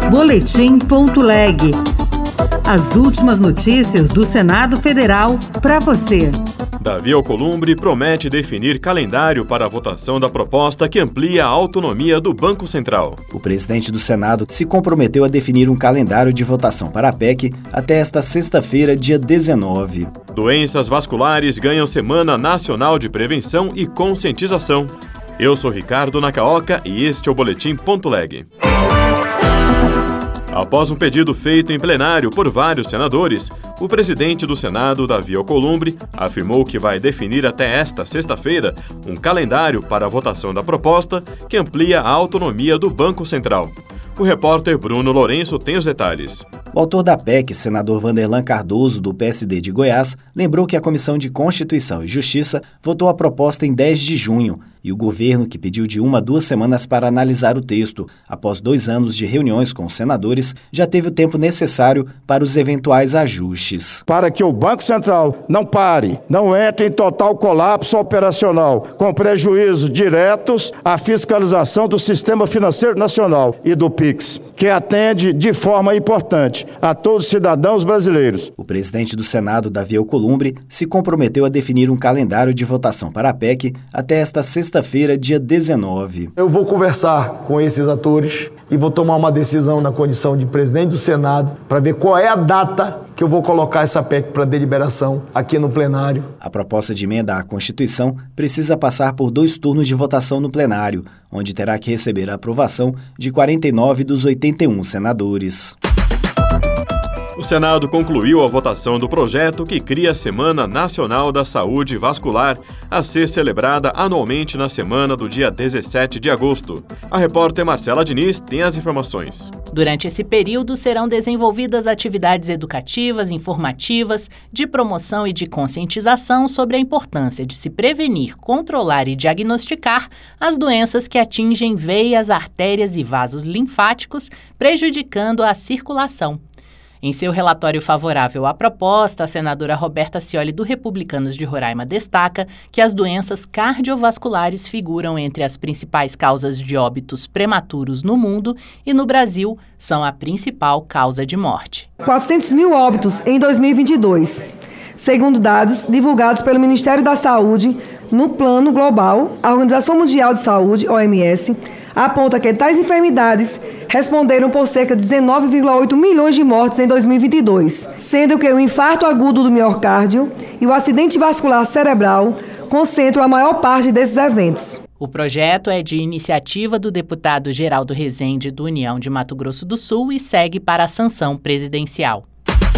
Boletim.leg. As últimas notícias do Senado Federal para você. Davi Alcolumbre promete definir calendário para a votação da proposta que amplia a autonomia do Banco Central. O presidente do Senado se comprometeu a definir um calendário de votação para a PEC até esta sexta-feira, dia 19. Doenças vasculares ganham Semana Nacional de Prevenção e Conscientização. Eu sou Ricardo Nakaoka e este é o Boletim.leg. Após um pedido feito em plenário por vários senadores, o presidente do Senado, Davi Alcolumbre, afirmou que vai definir até esta sexta-feira um calendário para a votação da proposta que amplia a autonomia do Banco Central. O repórter Bruno Lourenço tem os detalhes. O autor da PEC, senador Vanderlan Cardoso, do PSD de Goiás, lembrou que a Comissão de Constituição e Justiça votou a proposta em 10 de junho e o governo, que pediu de 1 a 2 semanas para analisar o texto, após 2 anos de reuniões com os senadores, já teve o tempo necessário para os eventuais ajustes. Para que o Banco Central não pare, não entre em total colapso operacional, com prejuízos diretos à fiscalização do Sistema Financeiro Nacional e do PIX, que atende de forma importante a todos os cidadãos brasileiros. O presidente do Senado, Davi Alcolumbre, se comprometeu a definir um calendário de votação para a PEC até esta sexta-feira, dia 19. Eu vou conversar com esses atores e vou tomar uma decisão na condição de presidente do Senado para ver qual é a data que eu vou colocar essa PEC para deliberação aqui no plenário. A proposta de emenda à Constituição precisa passar por 2 turnos de votação no plenário, onde terá que receber a aprovação de 49 dos 81 senadores. O Senado concluiu a votação do projeto que cria a Semana Nacional da Saúde Vascular, a ser celebrada anualmente na semana do dia 17 de agosto. A repórter Marcela Diniz tem as informações. Durante esse período serão desenvolvidas atividades educativas, informativas, de promoção e de conscientização sobre a importância de se prevenir, controlar e diagnosticar as doenças que atingem veias, artérias e vasos linfáticos, prejudicando a circulação. Em seu relatório favorável à proposta, a senadora Roberta Cioli, do Republicanos de Roraima, destaca que as doenças cardiovasculares figuram entre as principais causas de óbitos prematuros no mundo e, no Brasil, são a principal causa de morte. 400 mil óbitos em 2022. Segundo dados divulgados pelo Ministério da Saúde, no Plano Global, a Organização Mundial de Saúde, OMS, aponta que tais enfermidades responderam por cerca de 19,8 milhões de mortes em 2022, sendo que o infarto agudo do miocárdio e o acidente vascular cerebral concentram a maior parte desses eventos. O projeto é de iniciativa do deputado Geraldo Rezende, do União de Mato Grosso do Sul, e segue para a sanção presidencial.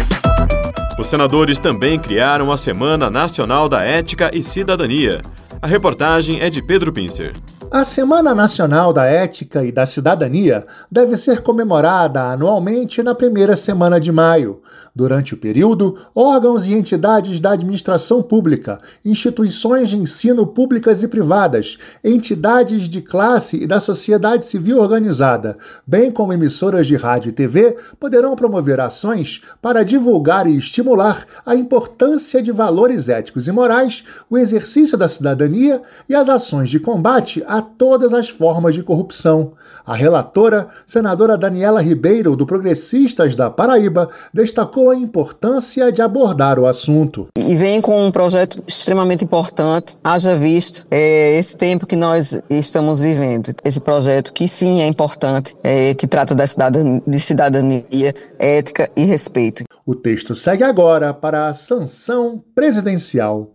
Os senadores também criaram a Semana Nacional da Ética e Cidadania. A reportagem é de Pedro Pincer. A Semana Nacional da Ética e da Cidadania deve ser comemorada anualmente na primeira semana de maio. Durante o período, órgãos e entidades da administração pública, instituições de ensino públicas e privadas, entidades de classe e da sociedade civil organizada, bem como emissoras de rádio e TV, poderão promover ações para divulgar e estimular a importância de valores éticos e morais, o exercício da cidadania e as ações de combate a todas as formas de corrupção. A relatora, senadora Daniela Ribeiro, do Progressistas da Paraíba, destacou a importância de abordar o assunto. E vem com um projeto extremamente importante, haja visto esse tempo que nós estamos vivendo. Esse projeto que sim é importante, que trata de cidadania, ética e respeito. O texto segue agora para a sanção presidencial.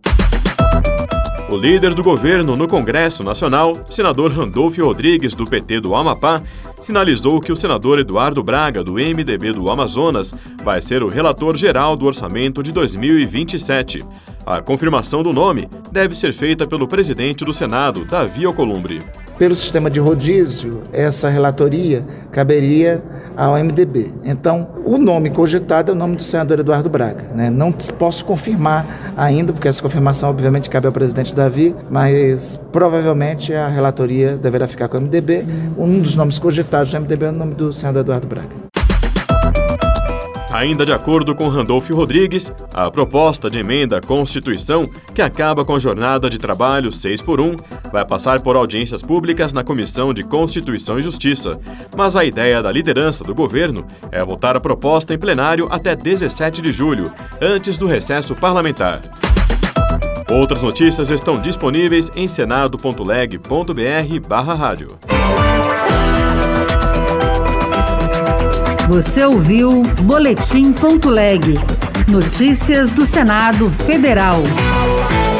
O líder do governo no Congresso Nacional, senador Randolfo Rodrigues, do PT do Amapá, sinalizou que o senador Eduardo Braga, do MDB do Amazonas, vai ser o relator geral do orçamento de 2027. A confirmação do nome deve ser feita pelo presidente do Senado, Davi Alcolumbre. Pelo sistema de rodízio, essa relatoria caberia ao MDB. Então, o nome cogitado é o nome do senador Eduardo Braga. Não posso confirmar ainda, porque essa confirmação obviamente cabe ao presidente Davi, mas provavelmente a relatoria deverá ficar com o MDB. Um dos nomes cogitados do MDB é o nome do senador Eduardo Braga. Ainda de acordo com Randolfo Rodrigues, a proposta de emenda à Constituição, que acaba com a jornada de trabalho 6x1, vai passar por audiências públicas na Comissão de Constituição e Justiça. Mas a ideia da liderança do governo é votar a proposta em plenário até 17 de julho, antes do recesso parlamentar. Outras notícias estão disponíveis em senado.leg.br/rádio. Você ouviu Boletim.leg. Notícias do Senado Federal.